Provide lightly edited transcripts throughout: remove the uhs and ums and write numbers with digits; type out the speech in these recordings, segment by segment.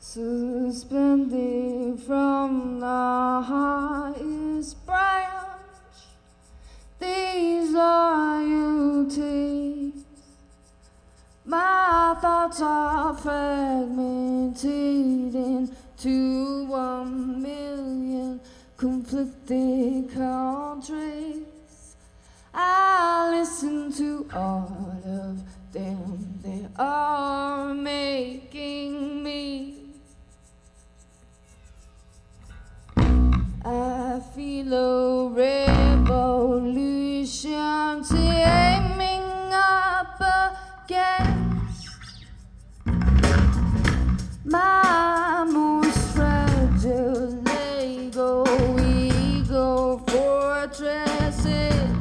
suspended from the highest branch. These loyalties, my thoughts are fragmented into 1,000,000 conflicted countries. I listen to all of them, they are making me. I feel a revolution teaming up against my most fragile ego fortresses.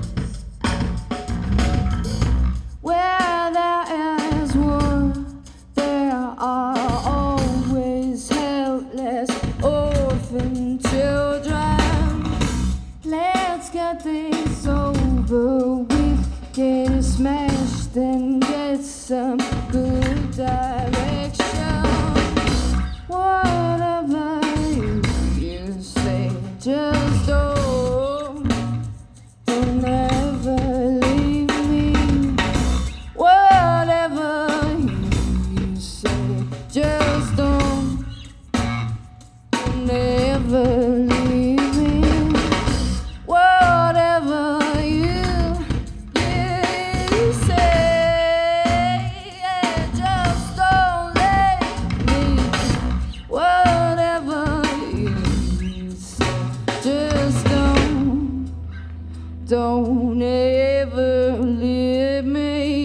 Where there is war, there are always helpless orphan children. Let's get this over with, get it smashed and get some good direction. Whatever you say, just don't ever leave me. Whatever you say, just don't ever leave me. Whatever you say, just don't leave me. Whatever you say, just don't ever leave me.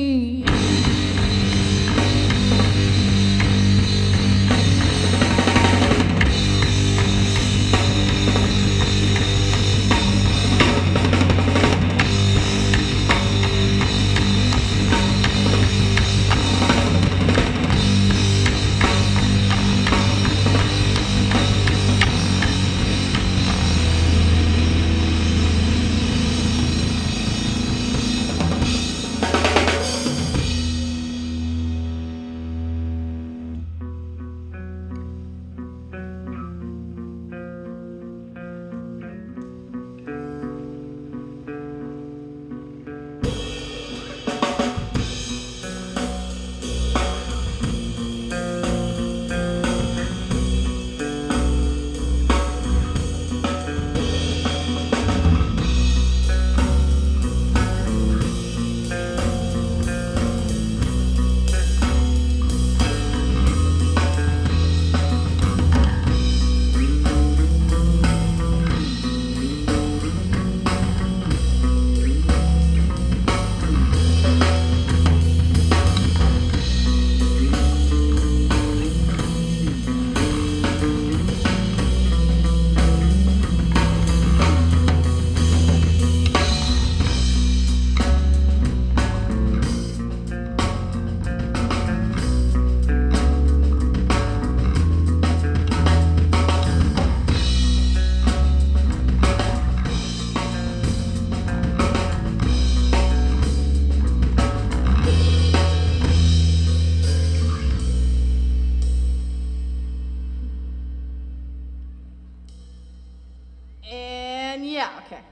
And yeah, okay.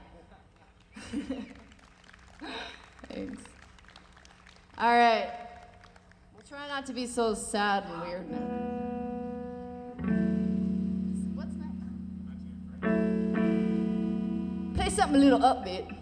Thanks. All right. We'll try not to be so sad and weird now. What's next? Play something a little upbeat.